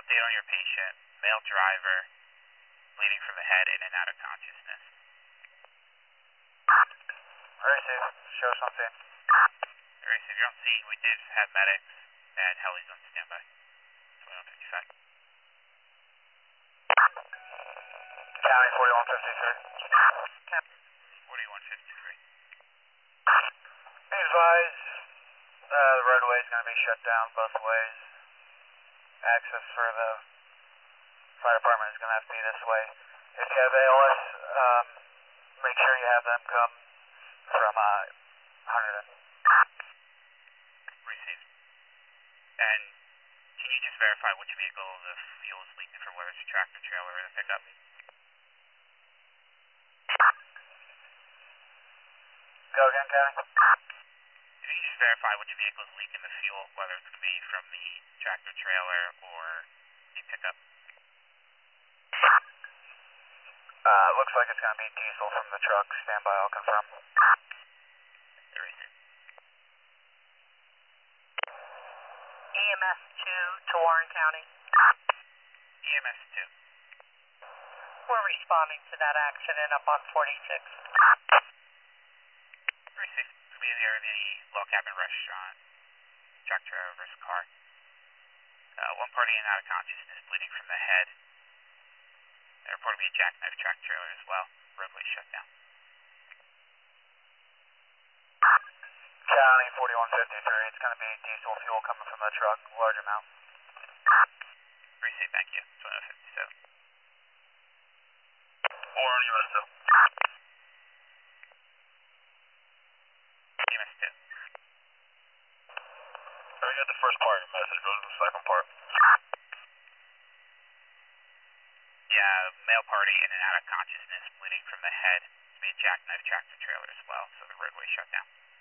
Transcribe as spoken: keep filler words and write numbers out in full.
update on your patient, male driver, bleeding from the head, in and out of consciousness. Receive, show something. Receive, you're on scene. We did have medics and helis on standby. twenty-one fifty-five. County forty-one fifty-three. forty-one fifty-three. Be advised, uh, the roadway is going to be shut down both ways. Access for the fire department is going to have to be this way. If you have A L S, um, make sure you have them come from uh, Hunterdon. Received. And can you just verify which vehicle the fuel is leaking for, whether it's a tractor trailer or the pickup? Go again, County? If you can just verify which vehicle is leaking the fuel, whether it's going to be from the tractor trailer or the pickup. Uh, looks like it's going to be diesel from the truck. Stand by, I'll confirm. E M S two to Warren County. E M S two. We're responding to that accident up on forty-six. Received. It's going to be in the area of the Log Cabin Restaurant. Truck trailer versus car. Uh, one party in and out of consciousness, bleeding from the head. There reported to be a jackknife track trailer as well. Roadway shut down. County forty-one fifty-three, it's going to be diesel fuel coming from the truck, large amount. Received, thank you. twenty-one fifty-seven. Warren, U S two. E M S two. We got the first part of your message, what was the second part? Yeah, male party in and out of consciousness, bleeding from the head. It's be a jackknife tractor trailer as well, so the roadway shut down.